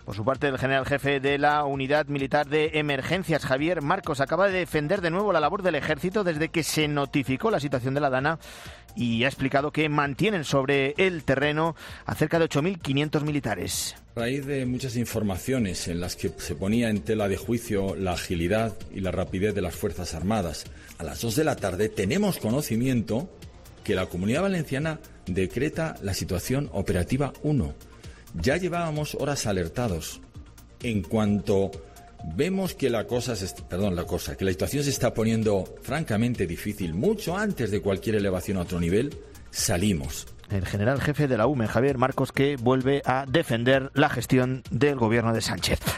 Por su parte, el general jefe de la Unidad Militar de Emergencias, Javier Marcos, acaba de defender de nuevo la labor del Ejército desde que se notificó la situación de la Dana y ha explicado que mantienen sobre el terreno a cerca de 8.500 militares. A raíz de muchas informaciones en las que se ponía en tela de juicio la agilidad y la rapidez de las Fuerzas Armadas, a las 2 de la tarde tenemos conocimiento que la Comunidad Valenciana decreta la situación operativa 1. Ya llevábamos horas alertados. En cuanto vemos que la situación se está poniendo francamente difícil, mucho antes de cualquier elevación a otro nivel, salimos. El general jefe de la UME, Javier Marcos, que vuelve a defender la gestión del gobierno de Sánchez.